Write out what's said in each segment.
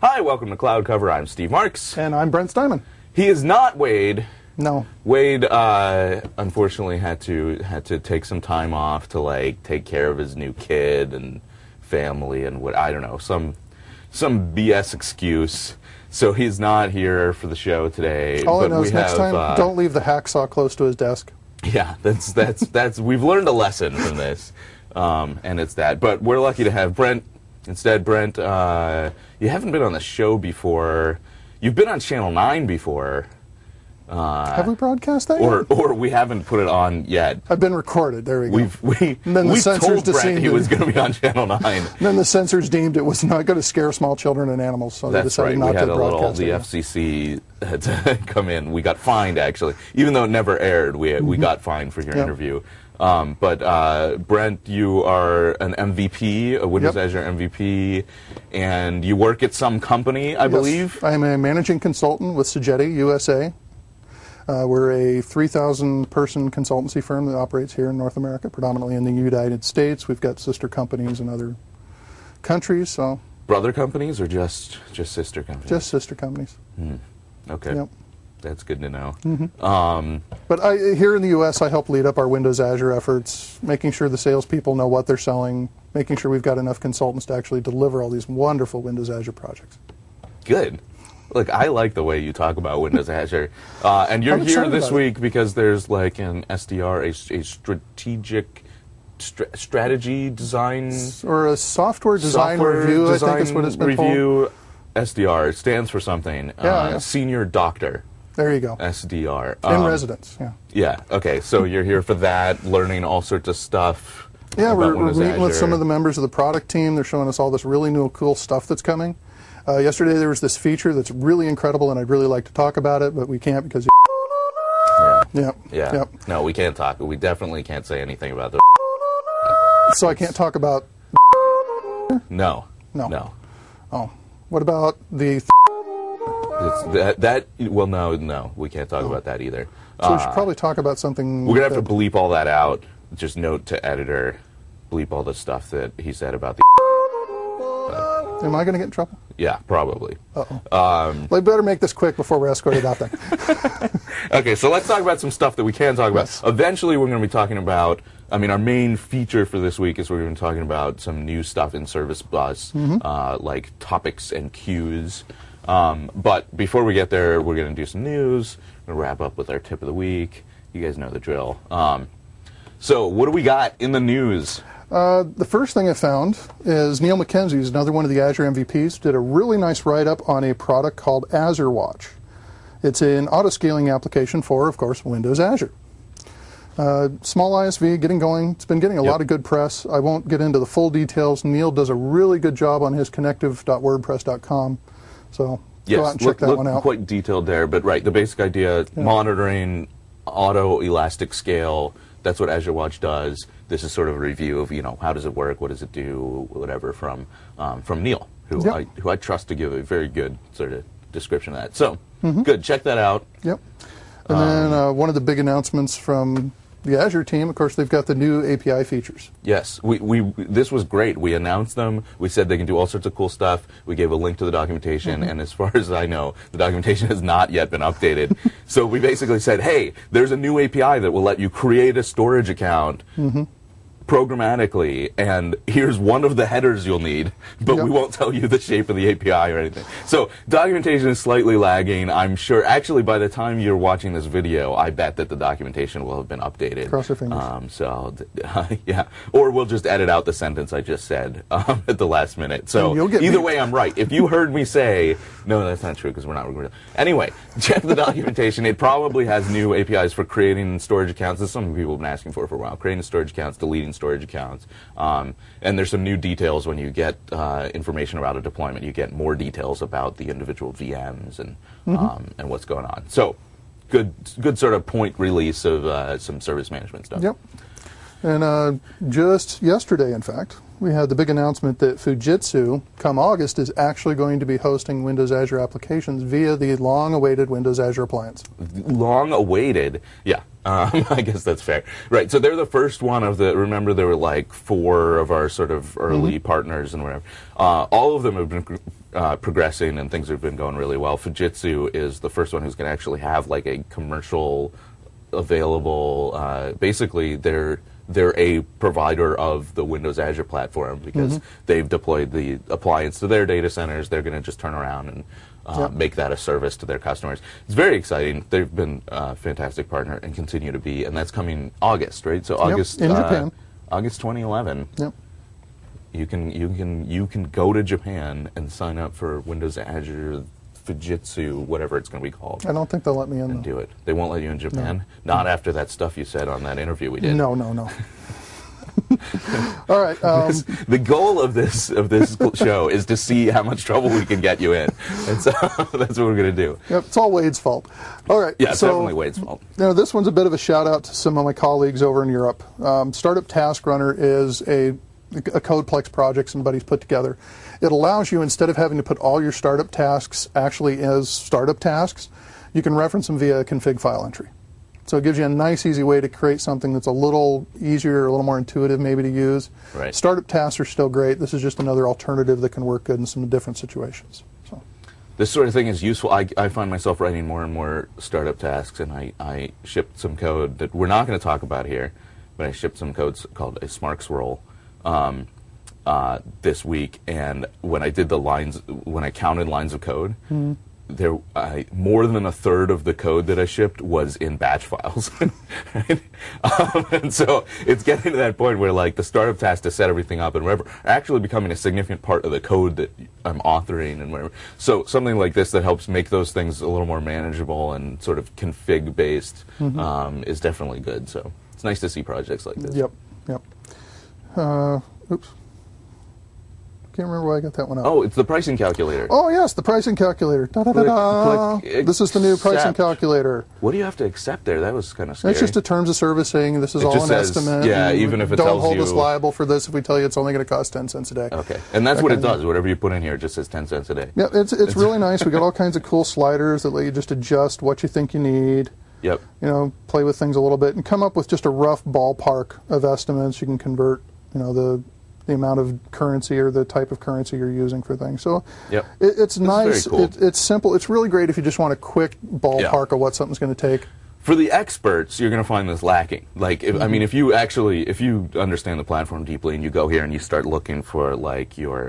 Hi, welcome to Cloud Cover. I'm Steve Marks. And I'm Brent Steinman. He is not Wade. No. Wade, unfortunately, had to take some time off to take care of his new kid and family and what I don't know, some BS excuse. So he's not here for the show today. All I know is next time, don't leave the hacksaw close to his desk. Yeah, that's we've learned a lesson from this, and it's that. But we're lucky to have Brent instead. Brent, you haven't been on the show before. You've been on Channel 9 before. Have we broadcast that yet? Or we haven't put it on yet. I've been recorded. There we go. We told Brent he was going to be on Channel 9. And then the censors deemed it was not going to scare small children and animals, so they decided not to broadcast it. The FCC had to come in. We got fined, actually. Even though it never aired, we got fined for your interview. But Brent, you are an MVP, a Windows Azure MVP, and you work at some company, I believe? I am a managing consultant with Sogeti USA. We're a 3,000-person consultancy firm that operates here in North America, predominantly in the United States. We've got sister companies in other countries. So brother companies or just sister companies? Just sister companies. Okay. Yep. That's good to know. But here in the U.S., I help lead up our Windows Azure efforts, making sure the salespeople know what they're selling, making sure we've got enough consultants to actually deliver all these wonderful Windows Azure projects. Good. Look, I like the way you talk about Windows Azure. And you're here this week because there's like an SDR, a strategic strategy design... Or a software design review, I think is what it's been called. SDR, it stands for something. Senior Doctor. There you go. SDR. In residence, yeah. Yeah, okay, so you're here for that, learning all sorts of stuff. Yeah, we're meeting with some of the members of the product team. They're showing us all this really new, cool stuff that's coming. Yesterday there was this feature that's really incredible, and I'd really like to talk about it, but we can't because... Yeah. No, we can't talk. We definitely can't say anything about the... So I can't talk about... No. Oh. What about the... Well, no, we can't talk about that either. So we should probably talk about something... We're going to have to bleep all that out. Just note to editor, bleep all the stuff that he said about the... Am I going to get in trouble? Yeah, probably. Uh-oh. Well, I better make this quick before we're escorted out then. Okay, so let's talk about some stuff that we can talk about. Yes. Eventually, we're going to be talking about... our main feature for this week is we're going to be talking about some new stuff in Service Bus, like topics and queues. But before we get there, we're going to do some news. We're going to wrap up with our tip of the week. You guys know the drill. So what do we got in the news? The first thing I found is Neil McKenzie, who's another one of the Azure MVPs, did a really nice write-up on a product called Azure Watch. It's an auto-scaling application for, of course, Windows Azure. Small ISV, getting going. It's been getting a lot of good press. I won't get into the full details. Neil does a really good job on his connective.wordpress.com. So go out and check that one out. Quite detailed there, but the basic idea, monitoring, auto-elastic scale, that's what Azure Watch does. This is sort of a review of, how does it work, what does it do, whatever, from Neil, who I trust to give a very good sort of description of that. So, good, check that out. Yep. And then one of the big announcements from the Azure team, of course, they've got the new API features. Yes, this was great. We announced them. We said they can do all sorts of cool stuff. We gave a link to the documentation, and as far as I know, the documentation has not yet been updated. So we basically said, hey, there's a new API that will let you create a storage account programmatically, and here's one of the headers you'll need, but we won't tell you the shape of the API or anything. So documentation is slightly lagging. I'm sure, actually, by the time you're watching this video, I bet that the documentation will have been updated. Cross your fingers. Yeah. Or we'll just edit out the sentence I just said at the last minute. So either way, I'm right. If you heard me say, no, that's not true because we're not recording. Anyway, check the documentation. It probably has new APIs for creating storage accounts. This is something people have been asking for a while. Creating storage accounts, deleting storage accounts. And there's some new details when you get information about a deployment. You get more details about the individual VMs and what's going on. So good sort of point release of some service management stuff. Yep. And just yesterday, in fact, we had the big announcement that Fujitsu, come August, is actually going to be hosting Windows Azure applications via the long-awaited Windows Azure appliance. Long-awaited? Yeah. I guess that's fair. Right, so they're the first one of the, remember there were like 4 of our sort of early partners and whatever. All of them have been progressing and things have been going really well. Fujitsu is the first one who's going to actually have like a commercial available, basically they're a provider of the Windows Azure platform because they've deployed the appliance to their data centers. They're going to just turn around and make that a service to their customers. It's very exciting. They've been a fantastic partner and continue to be, and that's coming August, right? So August in Japan, August 2011. Yep. You can go to Japan and sign up for Windows Azure Fujitsu, whatever it's going to be called. I don't think they'll let me in. And do it. They won't let you in Japan. Not after that stuff you said on that interview we did. No. All right. The goal of this show is to see how much trouble we can get you in, and so that's what we're going to do. Yep, it's all Wade's fault. All right. Yeah, it's definitely Wade's fault. This one's a bit of a shout out to some of my colleagues over in Europe. Startup Task Runner is a CodePlex project somebody's put together. It allows you, instead of having to put all your startup tasks actually as startup tasks, you can reference them via a config file entry. So it gives you a nice, easy way to create something that's a little easier, a little more intuitive maybe to use. Right. Startup tasks are still great. This is just another alternative that can work good in some different situations. So. This sort of thing is useful. I find myself writing more and more startup tasks, and I shipped some code that we're not going to talk about here, but I shipped some code called a Smarks roll this week, and when I did when I counted lines of code, there more than a third of the code that I shipped was in batch files. Right? And so it's getting to that point where like the startup task to set everything up and whatever are actually becoming a significant part of the code that I'm authoring and whatever. So something like this that helps make those things a little more manageable and sort of config based is definitely good. So it's nice to see projects like this. Yep. Oops. Can't remember why I got that one up. Oh, it's the pricing calculator. Oh, yes, the pricing calculator. Da-da-da-da. This is the new pricing calculator. What do you have to accept there? That was kind of scary. It's just a terms of service saying this is all an estimate. Yeah, even if it tells you... Don't hold us liable for this if we tell you it's only going to cost 10 cents a day. Okay, and that's what it does. Whatever you put in here, it just says 10 cents a day. Yeah, it's really nice. We got all kinds of cool sliders that let you just adjust what you think you need. Yep. You know, play with things a little bit and come up with just a rough ballpark of estimates. You can convert, the amount of currency or the type of currency you're using for things. So it's nice. Cool. It's simple. It's really great if you just want a quick ballpark of what something's going to take. For the experts, you're going to find this lacking. Like, if you understand the platform deeply and you go here and you start looking for like your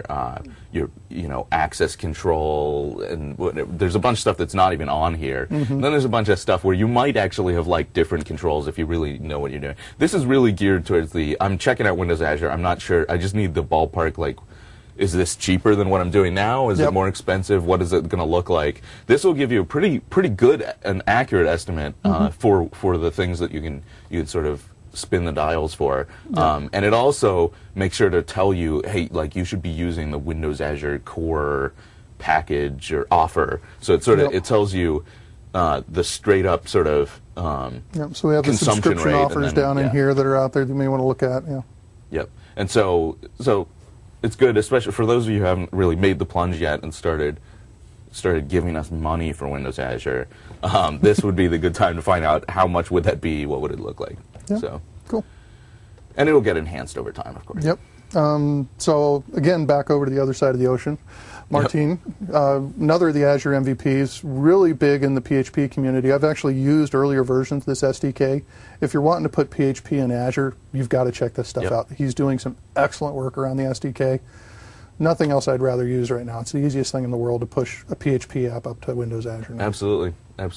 access control and whatever, there's a bunch of stuff that's not even on here. And then there's a bunch of stuff where you might actually have like different controls if you really know what you're doing. This is really geared towards I'm checking out Windows Azure. I'm not sure. I just need the ballpark, like, is this cheaper than what I'm doing now? Is it more expensive? What is it going to look like? This will give you a pretty good and accurate estimate for the things that you can sort of spin the dials for. And it also makes sure to tell you, hey, like you should be using the Windows Azure Core package or offer. So it sort of it tells you the straight up sort of So we have the subscription offers down in here that are out there that you may want to look at. Yep. And so it's good, especially for those of you who haven't really made the plunge yet and started giving us money for Windows Azure. This would be the good time to find out how much would that be, what would it look like. Yeah, so cool. And it'll get enhanced over time, of course. Yep. So again, back over to the other side of the ocean. Martin, another of the Azure MVPs, really big in the PHP community. I've actually used earlier versions of this SDK. If you're wanting to put PHP in Azure, you've got to check this stuff out. He's doing some excellent work around the SDK. Nothing else I'd rather use right now. It's the easiest thing in the world to push a PHP app up to Windows Azure now. Absolutely.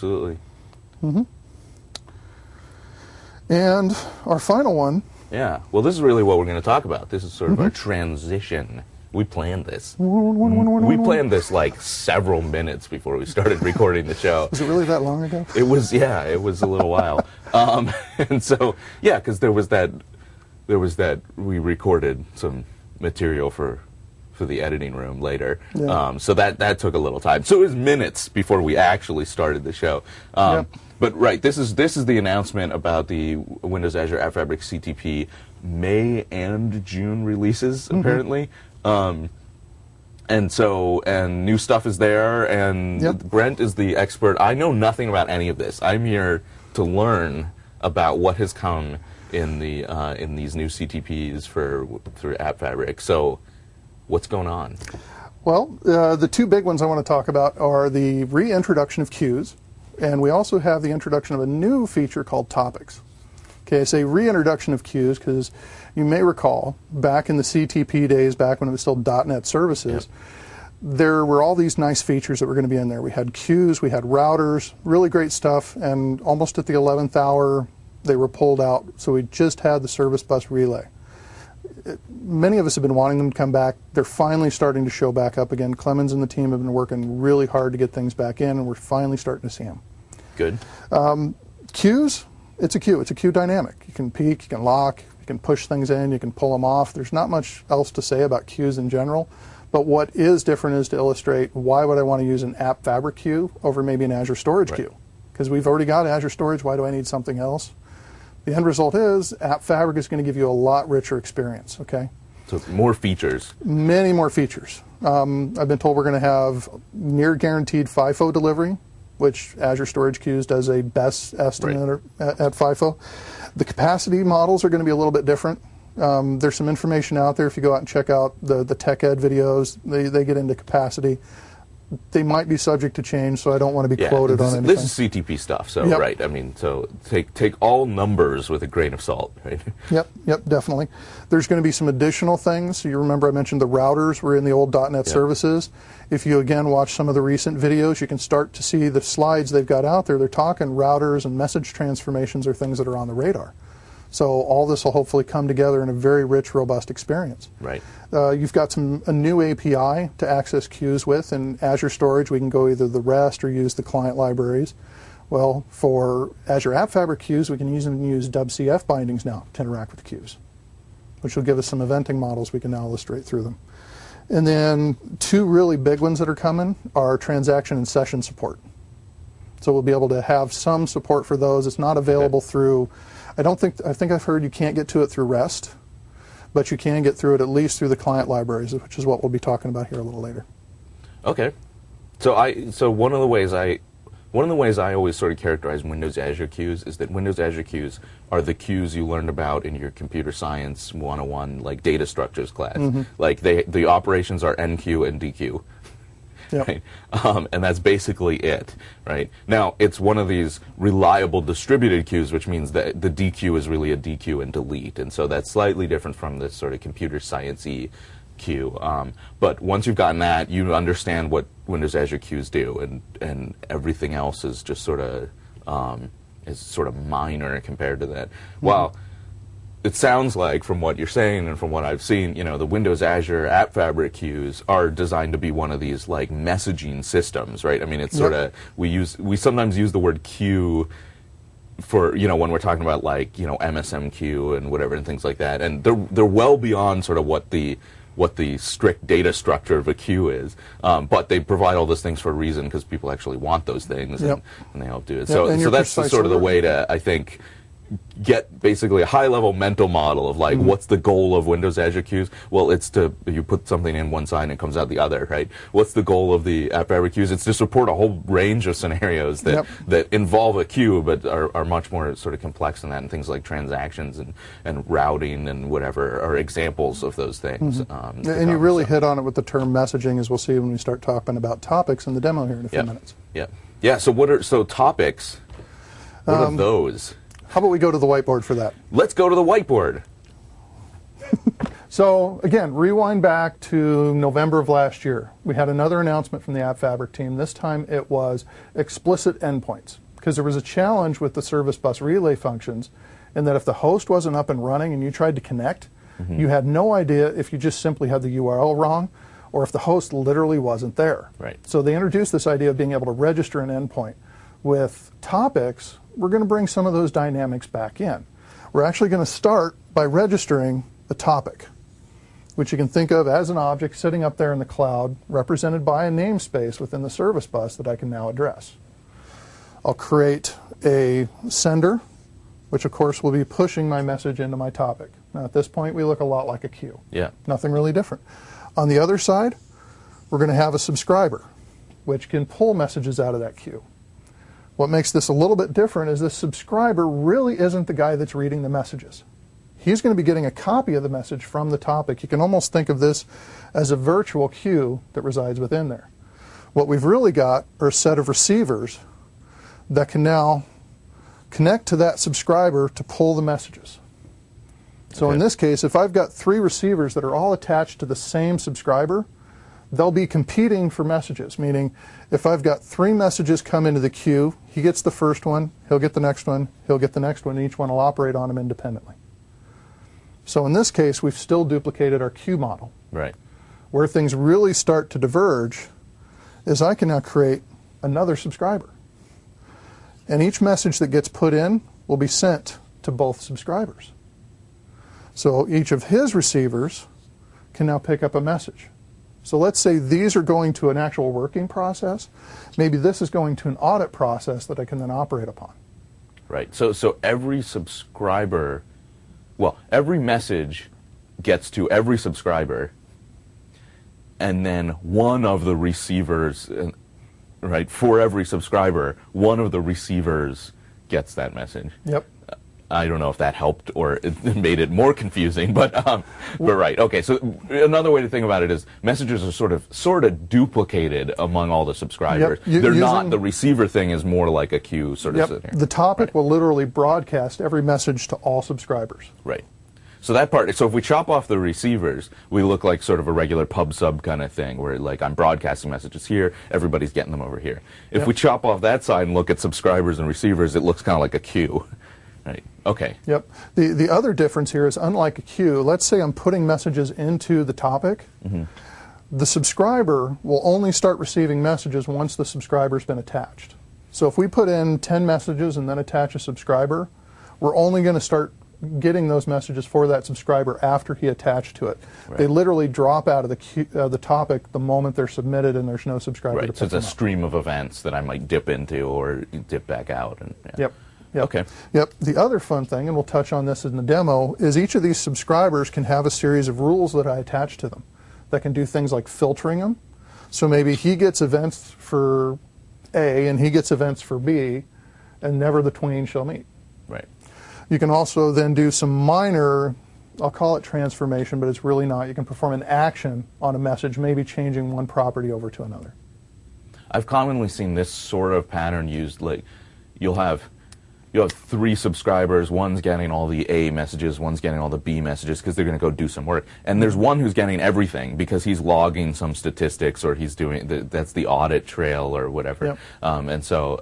And our final one. Yeah. Well, this is really what we're going to talk about. This is sort of our transition. We planned this. We planned this like several minutes before we started recording the show. Was it really that long ago? It was, it was a little while. And so, because there was that we recorded some material for the editing room later. So that took a little time. So it was minutes before we actually started the show. But this is the announcement about the Windows Azure App Fabric CTP May and June releases, apparently. And new stuff is there, and Brent is the expert. I know nothing about any of this. I'm here to learn about what has come in the in these new CTPs through AppFabric. So, what's going on? Well, the two big ones I want to talk about are the reintroduction of queues, and we also have the introduction of a new feature called topics. Okay, I say reintroduction of queues because you may recall back in the CTP days, back when it was still .NET services, there were all these nice features that were going to be in there. We had queues, we had routers, really great stuff, and almost at the 11th hour, they were pulled out, so we just had the service bus relay. Many of us have been wanting them to come back. They're finally starting to show back up again. Clemens and the team have been working really hard to get things back in, and we're finally starting to see them. Good. Queues, it's a queue. It's a queue dynamic. You can peek, you can lock, you can push things in, you can pull them off. There's not much else to say about queues in general, but what is different is to illustrate why would I want to use an AppFabric queue over maybe an Azure Storage queue? Because we've already got Azure Storage, why do I need something else? The end result is AppFabric is going to give you a lot richer experience, okay? So more features. Many more features. I've been told we're going to have near guaranteed FIFO delivery, which Azure Storage Queues does a best estimate at FIFO. The capacity models are going to be a little bit different. There's some information out there. If you go out and check out the Tech Ed videos, they get into capacity. They might be subject to change, so I don't want to be quoted on anything. This is CTP stuff, so right. I mean, so take all numbers with a grain of salt, right? Yep, definitely. There's going to be some additional things. So you remember I mentioned the routers were in the old .NET services. If you again watch some of the recent videos, you can start to see the slides they've got out there. They're talking routers and message transformations are things that are on the radar. So all this will hopefully come together in a very rich, robust experience. Right. You've got a new API to access queues with. In Azure Storage, we can go either the REST or use the client libraries. Well, for Azure AppFabric queues, we can use WCF bindings now to interact with the queues, which will give us some eventing models we can now illustrate through them. And then two really big ones that are coming are transaction and session support. So we'll be able to have some support for those. It's not available through... I think I've heard you can't get to it through REST, but you can get through it at least through the client libraries, which is what we'll be talking about here a little later. Okay. So one of the ways I always sort of characterize Windows Azure queues is that Windows Azure queues are the queues you learned about in your computer science 101 like data structures class. Like the operations are NQ and DQ. Yep. Right? And that's basically it, right? Now, it's one of these reliable distributed queues, which means that the DQ is really a DQ and delete, and so that's slightly different from this sort of computer science-y queue. But once you've gotten that, you understand what Windows Azure queues do, and everything else is just sort of minor compared to that. Well, it sounds like, from what you're saying and from what I've seen, the Windows Azure AppFabric queues are designed to be one of these like messaging systems, right? I mean, it's sort of we sometimes use the word queue for when we're talking about like MSMQ and whatever and things like that, and they're well beyond sort of what the strict data structure of a queue is, but they provide all those things for a reason because people actually want those things and they help do it. So that's sort of the way to, I think, get basically a high-level mental model of like what's the goal of Windows Azure queues? Well, it's you put something in one side and it comes out the other, right? What's the goal of the AppFabric queues? It's to support a whole range of scenarios that involve a queue but are much more sort of complex than that, and things like transactions and routing and whatever are examples of those things. And you really hit on it with the term messaging, as we'll see when we start talking about topics in the demo here in a few minutes. Yeah. So topics? What are those? How about we go to the whiteboard for that? Let's go to the whiteboard. So, again, rewind back to November of last year. We had another announcement from the AppFabric team. This time it was explicit endpoints, because there was a challenge with the service bus relay functions in that if the host wasn't up and running and you tried to connect, you had no idea if you just simply had the URL wrong or if the host literally wasn't there. Right. So they introduced this idea of being able to register an endpoint. With topics, we're going to bring some of those dynamics back in. We're actually going to start by registering a topic, which you can think of as an object sitting up there in the cloud, represented by a namespace within the service bus that I can now address. I'll create a sender, which of course will be pushing my message into my topic. Now at this point, we look a lot like a queue. Yeah. Nothing really different. On the other side, we're going to have a subscriber, which can pull messages out of that queue. What makes this a little bit different is this subscriber really isn't the guy that's reading the messages. He's going to be getting a copy of the message from the topic. You can almost think of this as a virtual queue that resides within there. What we've really got are a set of receivers that can now connect to that subscriber to pull the messages. So in this case, if I've got 3 receivers that are all attached to the same subscriber, they'll be competing for messages, meaning if I've got 3 messages come into the queue, he gets the first one, he'll get the next one, he'll get the next one, and each one will operate on them independently. So in this case, we've still duplicated our queue model. Right. Where things really start to diverge is I can now create another subscriber. And each message that gets put in will be sent to both subscribers. So each of his receivers can now pick up a message. So let's say these are going to an actual working process. Maybe this is going to an audit process that I can then operate upon. Right. So every subscriber, well, every message gets to every subscriber, and then one of the receivers, right, for every subscriber, one of the receivers gets that message. Yep. I don't know if that helped or it made it more confusing, but right. Okay, so another way to think about it is messages are sort of duplicated among all the subscribers. Yep. They're not, the receiver thing is more like a queue sort of sitting here. The topic will literally broadcast every message to all subscribers. Right. So that part, so if we chop off the receivers, we look like sort of a regular pub-sub kind of thing, where like I'm broadcasting messages here, everybody's getting them over here. If we chop off that side and look at subscribers and receivers, it looks kind of like a queue. Right. Okay. Yep. The other difference here is, unlike a queue, let's say I'm putting messages into the topic. The subscriber will only start receiving messages once the subscriber's been attached. So if we put in 10 messages and then attach a subscriber, we're only going to start getting those messages for that subscriber after he attached to it. Right. They literally drop out of the topic the moment they're submitted, and there's no subscriber to pick them up. So it's a stream of events that I might dip into or dip back out. And, Yep. Okay. Yep. The other fun thing, and we'll touch on this in the demo, is each of these subscribers can have a series of rules that I attach to them that can do things like filtering them. So maybe he gets events for A and he gets events for B, and never the twain shall meet. Right. You can also then do some minor, I'll call it transformation, but it's really not. You can perform an action on a message, maybe changing one property over to another. I've commonly seen this sort of pattern used, like you'll have 3 subscribers, one's getting all the A messages, one's getting all the B messages because they're going to go do some work. And there's one who's getting everything because he's logging some statistics, or he's doing, that's the audit trail or whatever. Yep. And so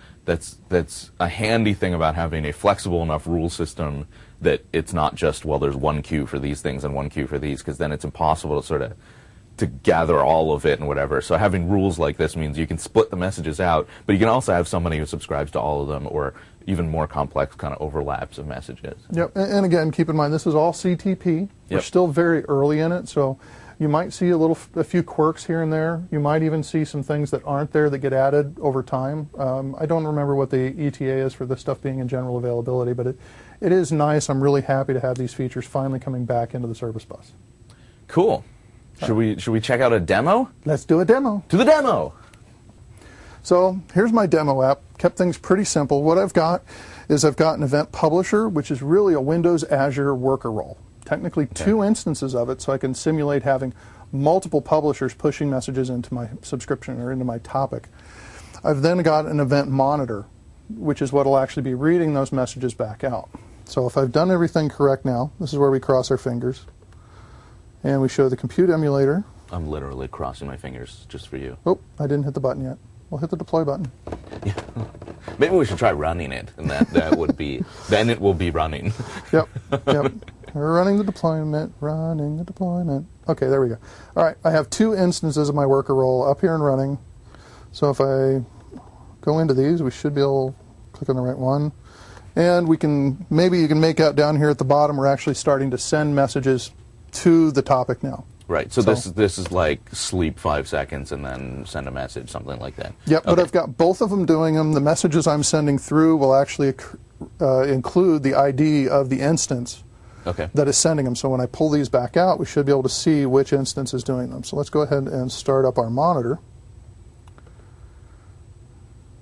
that's a handy thing about having a flexible enough rule system that it's not just, well, there's one queue for these things and one queue for these, because then it's impossible to sort of to gather all of it and whatever. So having rules like this means you can split the messages out, but you can also have somebody who subscribes to all of them, or even more complex kind of overlaps of messages. Yep, and again, keep in mind, this is all CTP. We're still very early in it, so you might see a few quirks here and there. You might even see some things that aren't there that get added over time. I don't remember what the ETA is for this stuff being in general availability, but it is nice. I'm really happy to have these features finally coming back into the service bus. Cool. Should we check out a demo? Let's do a demo. To the demo. So here's my demo app. Kept things pretty simple. What I've got is I've got an event publisher, which is really a Windows Azure worker role. Technically 2 instances of it, so I can simulate having multiple publishers pushing messages into my subscription or into my topic. I've then got an event monitor, which is what will actually be reading those messages back out. So if I've done everything correct now, this is where we cross our fingers. And we show the compute emulator. I'm literally crossing my fingers just for you. Oh, I didn't hit the button yet. We'll hit the deploy button. Yeah. Maybe we should try running it, and that would be, then it will be running. Yep. We're running the deployment, Okay, there we go. All right, I have 2 instances of my worker role up here and running. So if I go into these, we should be able to click on the right one. And maybe you can make out down here at the bottom, we're actually starting to send messages to the topic now. Right, so this is like sleep 5 seconds and then send a message, something like that. Yep, but I've got both of them doing them. The messages I'm sending through will actually include the ID of the instance that is sending them. So when I pull these back out, we should be able to see which instance is doing them. So let's go ahead and start up our monitor.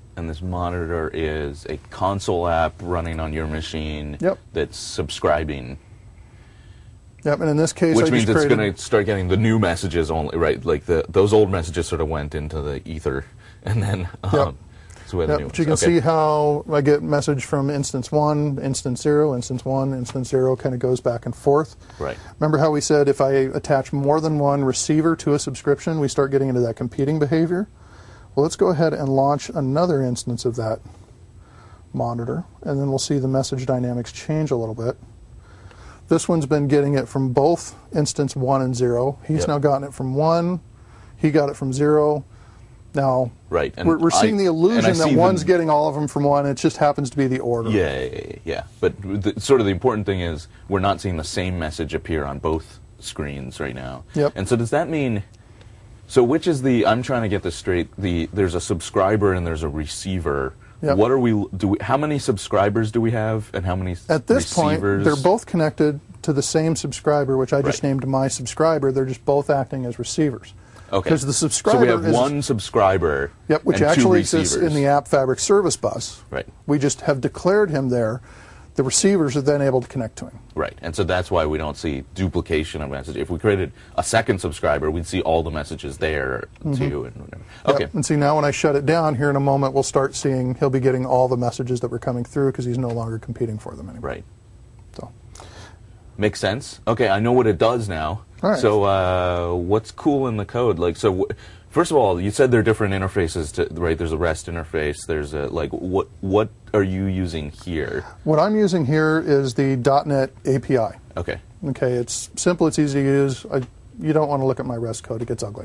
And this monitor is a console app running on your machine that's subscribing. Yep, and in this case, which means it's going to start getting the new messages only, right? Like those old messages sort of went into the ether, and then so we have the new ones. But you can see how I get message from instance 1, instance 0, instance 1, instance 0, kind of goes back and forth. Right. Remember how we said if I attach more than one receiver to a subscription, we start getting into that competing behavior? Well, let's go ahead and launch another instance of that monitor, and then we'll see the message dynamics change a little bit. This one's been getting it from both instance 1 and 0. He's now gotten it from 1. He got it from 0. Now, and we're seeing the illusion that one's getting all of them from 1. It just happens to be the order. Yeah. But sort of the important thing is we're not seeing the same message appear on both screens right now. Yep. And so does that mean... So which is I'm trying to get this straight, there's a subscriber and there's a receiver. Yep. What are how many subscribers do we have and how many At this receivers? point, they're both connected to the same subscriber, which I just named my subscriber. They're just both acting as receivers. Okay. Because the subscriber so we have one subscriber which and actually two exists in the App Fabric service bus. Right. We just have declared him there. The receivers are then able to connect to him. Right, and so that's why we don't see duplication of messages. If we created a second subscriber, we'd see all the messages there too. And whatever. Okay. And see, now when I shut it down here in a moment, we'll start seeing he'll be getting all the messages that were coming through because he's no longer competing for them anymore. Right. So makes sense. Okay, I know what it does now. All right. So what's cool in the code? Like, so first of all, you said there are different interfaces, right? There's a REST interface. There's a, like, what are you using here? What I'm using here is the .NET API. Okay. Okay, it's simple, it's easy to use. You don't want to look at my REST code, it gets ugly.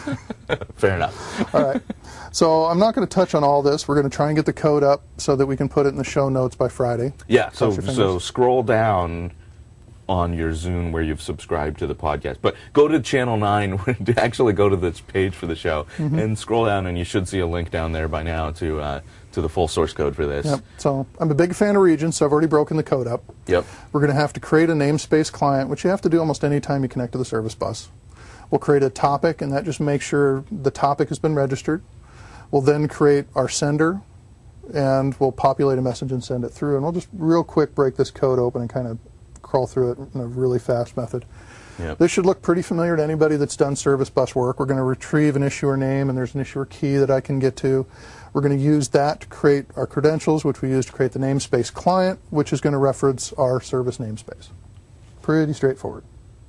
Fair enough. All right. So I'm not going to touch on all this. We're going to try and get the code up so that we can put it in the show notes by Friday. Yeah, so scroll down on your Zune where you've subscribed to the podcast. But go to Channel 9, actually go to this page for the show, and scroll down, and you should see a link down there by now to the full source code for this. Yep. So I'm a big fan of regions, so I've already broken the code up. Yep. We're going to have to create a namespace client, which you have to do almost any time you connect to the service bus. We'll create a topic, and that just makes sure the topic has been registered. We'll then create our sender, and we'll populate a message and send it through. And we'll just real quick break this code open and kind of crawl through it in a really fast method. Yep. This should look pretty familiar to anybody that's done service bus work. We're going to retrieve an issuer name, and there's an issuer key that I can get to. We're going to use that to create our credentials, which we use to create the namespace client, which is going to reference our service namespace. Pretty straightforward.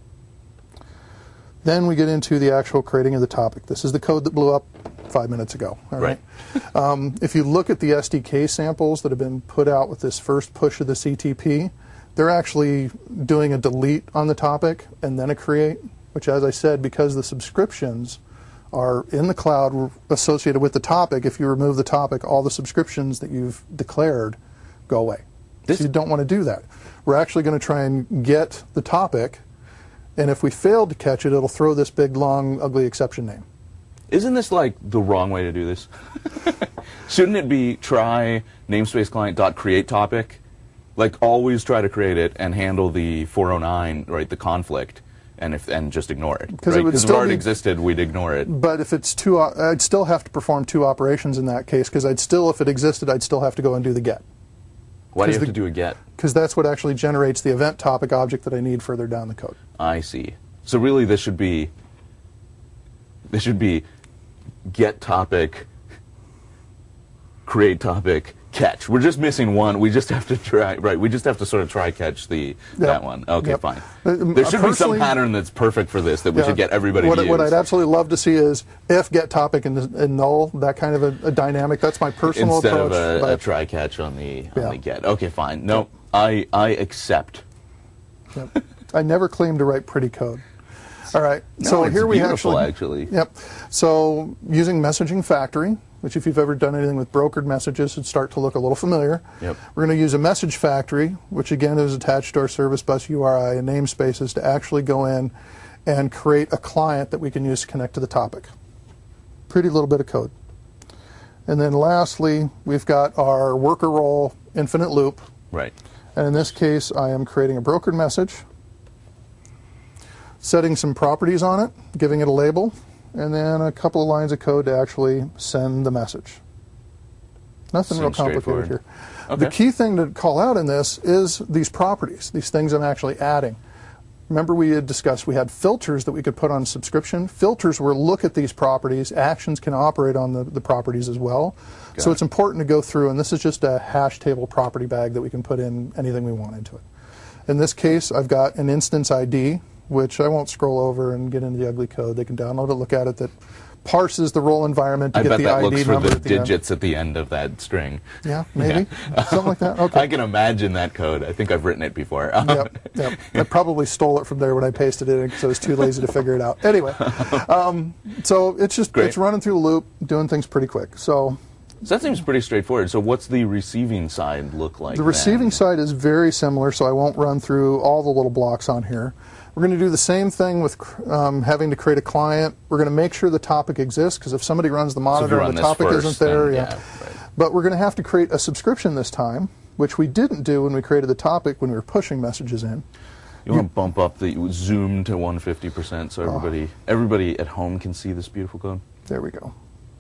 Then we get into the actual creating of the topic. This is the code that blew up 5 minutes ago. All right. If you look at the SDK samples that have been put out with this first push of the CTP, they're actually doing a delete on the topic and then a create, which, as I said, because the subscriptions are in the cloud associated with the topic, if you remove the topic, all the subscriptions that you've declared go away. So you don't want to do that. We're actually going to try and get the topic, and if we fail to catch it, it'll throw this big, long, ugly exception name. Isn't this like the wrong way to do this? Shouldn't it be try namespace client.create topic? Like, always try to create it and handle the 409, right, the conflict, and just ignore it. Because if it already existed, we'd ignore it. But if it's two, I'd still have to perform two operations in that case, because if it existed, I'd still have to go and do the get. Why do you have to do a get? Because that's what actually generates the event topic object that I need further down the code. I see. So really, this should be get topic, create topic, catch. We're just missing one. We just have to try. Right. We just have to sort of try catch that one. Okay, fine. There should be some pattern that's perfect for this that we should get everybody to use. What I'd absolutely love to see is if get topic and null, that kind of a dynamic. That's my personal approach. Instead of a try catch on the get. Okay, fine. No, I accept. Yep. I never claimed to write pretty code. All right. No, so it's here we actually. Yep. So using Messaging Factory, which if you've ever done anything with brokered messages, would start to look a little familiar. Yep. We're going to use a message factory, which again is attached to our service bus URI and namespaces to actually go in and create a client that we can use to connect to the topic. Pretty little bit of code. And then lastly, we've got our worker role infinite loop. Right. And in this case, I am creating a brokered message, setting some properties on it, giving it a label, and then a couple of lines of code to actually send the message. Nothing real complicated here. Okay. The key thing to call out in this is these properties, these things I'm actually adding. Remember we had discussed we had filters that we could put on subscription. Filters were look at these properties. Actions can operate on the properties as well. So it's important to go through, and this is just a hash table property bag that we can put in anything we want into it. In this case, I've got an instance ID, which I won't scroll over and get into the ugly code. They can download it, look at it, that parses the role environment to get the ID number. I bet that looks for the digits at the end of that string. Yeah, maybe. Yeah. Something like that. Okay. I can imagine that code. I think I've written it before. Yep. I probably stole it from there when I pasted it in because I was too lazy to figure it out. Anyway, so it's just it's running through a loop, doing things pretty quick. So that seems pretty straightforward. So what's the receiving side look like? The receiving side is very similar, so I won't run through all the little blocks on here. We're going to do the same thing with having to create a client. We're going to make sure the topic exists, because if somebody runs the monitor and the topic isn't there, right. But we're going to have to create a subscription this time, which we didn't do when we created the topic when we were pushing messages in. You want to bump up the zoom to 150% so everybody at home can see this beautiful code? There we go.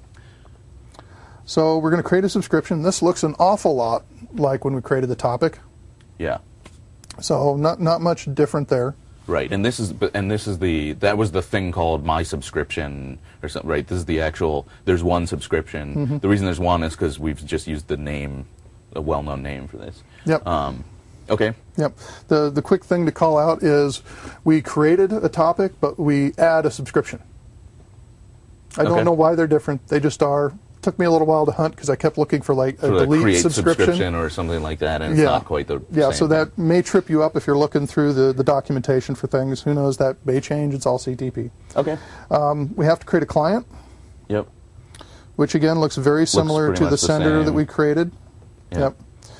So we're going to create a subscription. This looks an awful lot like when we created the topic. Yeah. So not much different there. Right, and that was the thing called My Subscription or something, right? This is the actual, there's one subscription. Mm-hmm. The reason there's one is because we've just used the name, a well-known name for this. Yep. Okay. Yep. The quick thing to call out is we created a topic, but we add a subscription. I don't know why they're different. They just are. Took me a little while to hunt because I kept looking for like a delete subscription or something like that, and it's not quite the same so that may trip you up if you're looking through the documentation for things. Who knows, that may change. It's all CTP. Okay. We have to create a client. Yep. Which again looks very similar to the sender that we created. Yep.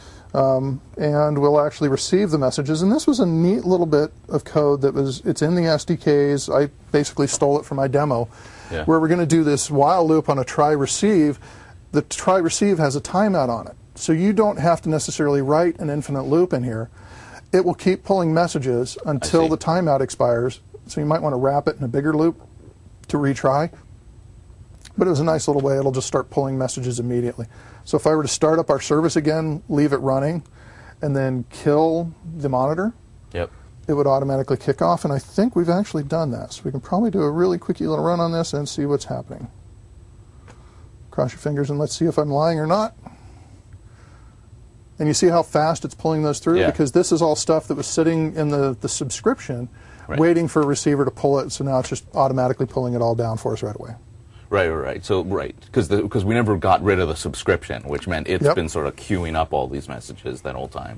And we'll actually receive the messages. And this was a neat little bit of code it's in the SDKs. I basically stole it from my demo. Yeah. Where we're going to do this while loop on a try-receive. The try-receive has a timeout on it. So you don't have to necessarily write an infinite loop in here. It will keep pulling messages until the timeout expires. So you might want to wrap it in a bigger loop to retry. But it was a nice little way. It'll just start pulling messages immediately. So if I were to start up our service again, leave it running, and then kill the monitor, it would automatically kick off, and I think we've actually done that. So we can probably do a really quickie little run on this and see what's happening. Cross your fingers and let's see if I'm lying or not. And you see how fast it's pulling those through? Because this is all stuff that was sitting in the subscription, waiting for a receiver to pull it, so now it's just automatically pulling it all down for us right away. Right. So, because we never got rid of the subscription, which meant it's been sort of queuing up all these messages that whole time.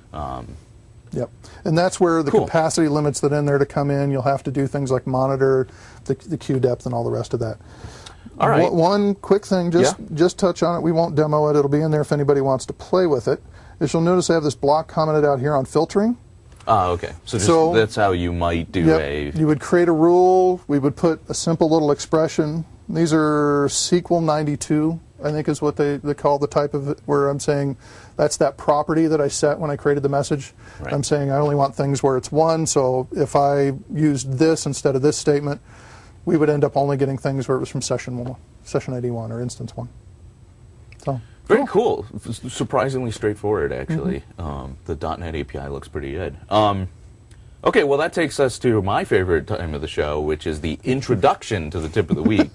Yep. And that's where the capacity limits that in there to come in. You'll have to do things like monitor the queue depth and all the rest of that. All right. One quick thing, just touch on it. We won't demo it. It'll be in there if anybody wants to play with it. As you'll notice, I have this block commented out here on filtering. Okay. So that's how you might do You would create a rule. We would put a simple little expression. These are SQL 92, I think is what they call the type of it, where I'm saying that's that property that I set when I created the message. Right. I'm saying I only want things where it's 1, so if I used this instead of this statement, we would end up only getting things where it was from session ID 1 or instance 1. So very cool. Surprisingly straightforward, actually. The .NET API looks pretty good. Okay, well, that takes us to my favorite time of the show, which is the introduction to the tip of the week.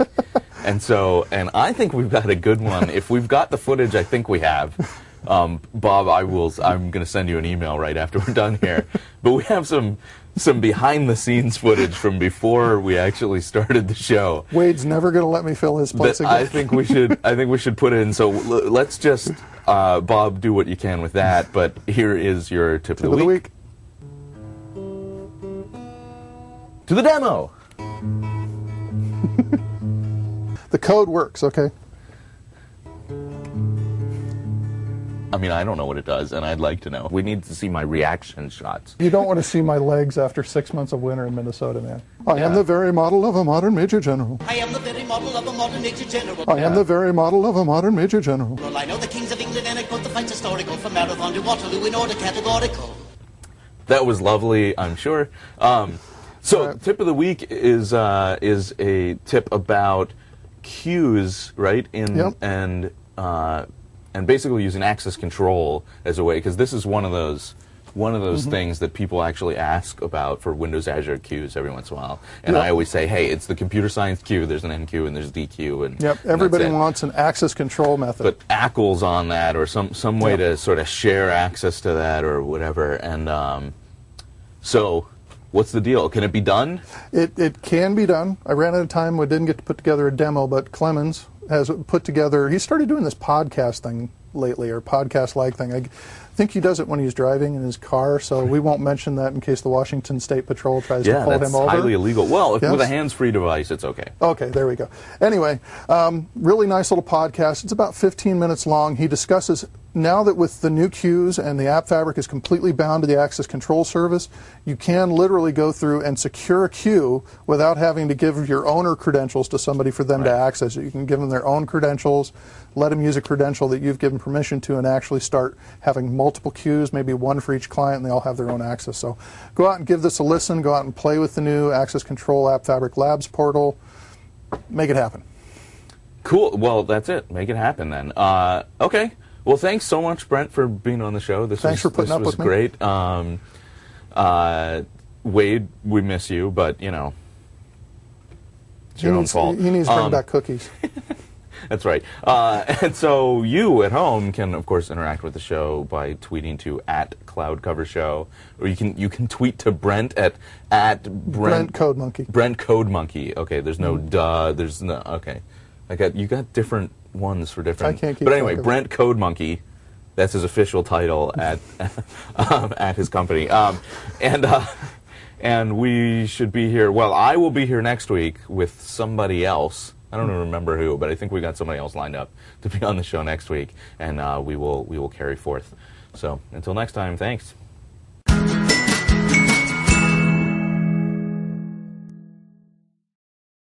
And I think we've got a good one. If we've got the footage, I think we have. Bob, I'm going to send you an email right after we're done here. But we have some behind-the-scenes footage from before we actually started the show. Wade's never going to let me fill his place again. I think we should put in. So let's just, Bob, do what you can with that. But here is your tip of the week. To the demo. The code works, okay? I mean, I don't know what it does, and I'd like to know. We need to see my reaction shots. You don't want to see my legs after 6 months of winter in Minnesota, man. I am the very model of a modern Major General. I am the very model of a modern Major General. I am the very model of a modern Major General. Well, I know the kings of England, and I quote the fights historical from Marathon to Waterloo in order categorical. That was lovely, I'm sure. So, tip of the week is a tip about queues, right? And basically using access control as a way, because this is one of those things that people actually ask about for Windows Azure queues every once in a while. And I always say, hey, it's the computer science queue. There's an NQ and there's DQ. And everybody wants an access control method. But ACL's on that, or some way to sort of share access to that or whatever. And so what's the deal? Can it be done? It can be done. I ran out of time. We didn't get to put together a demo, but Clemens has put together, he started doing this podcast thing lately, or podcast-like thing. I think he does it when he's driving in his car, so we won't mention that in case the Washington State Patrol tries to pull him over. Yeah, that's highly illegal. Well, with a hands-free device, it's okay. Okay, there we go. Anyway, really nice little podcast. It's about 15 minutes long. He discusses, now that with the new queues and the app fabric is completely bound to the access control service, you can literally go through and secure a queue without having to give your owner credentials to somebody for them to access it. You can give them their own credentials, let them use a credential that you've given permission to, and actually start having multiple queues, maybe one for each client, and they all have their own access. So go out and give this a listen. Go out and play with the new Access Control App Fabric Labs portal. Make it happen. Cool. Well, that's it. Make it happen then. Okay. Well, thanks so much, Brent, for being on the show. Thanks for putting up with me. This was great. Wade, we miss you, but, you know, it's your own fault. He needs to bring back cookies. That's right. And so you at home can, of course, interact with the show by tweeting to @CloudCoverShow, or you can tweet to Brent at Brent CodeMonkey. Brent CodeMonkey. Okay, there's no duh. There's no okay. You got different ones for different. I can't keep. But anyway, Brent CodeMonkey. That's his official title at his company. And we should be here. Well, I will be here next week with somebody else. I don't remember who, but I think we got somebody else lined up to be on the show next week, and we will carry forth. So until next time, thanks.